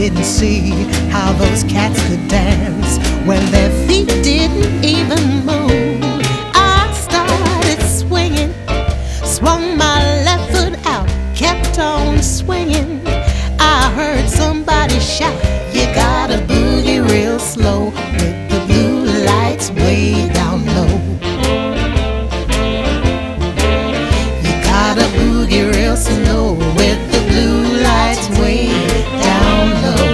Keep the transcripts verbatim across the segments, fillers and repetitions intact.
didn't see how those cats could dance when their feet didn't even move. I started swinging, swung my left foot out, kept on swinging. I heard somebody shout, "You gotta boogie real slow with the blue lights way down low. You gotta boogie real slow with the blue lights way down low."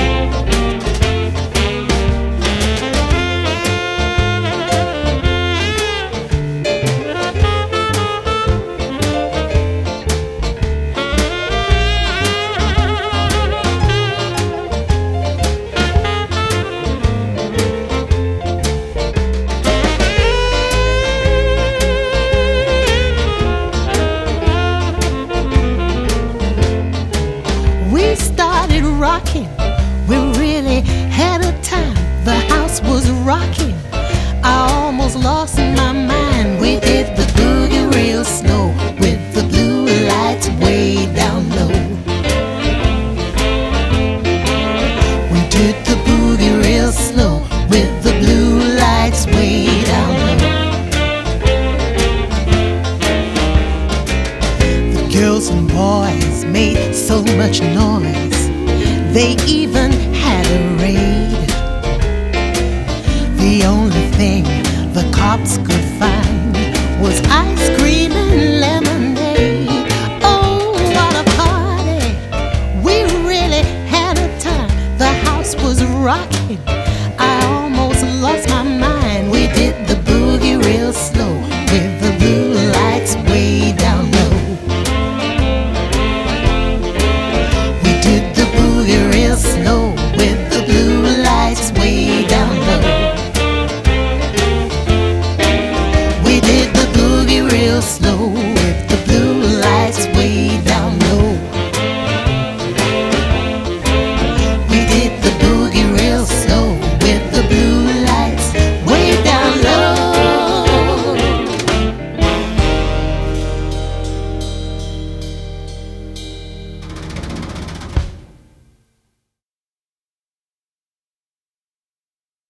We started rocking, we really had a time. The house was rocking, I almost lost my mind. We did the boogie real slow with the blue lights way down low. We did the boogie real slow with the blue lights way down low. The girls and boys made so much noise, they even had a raid. The only thing the cops could find was ice cream and lemonade. Oh, what a party! We really had a time. The house was rocking,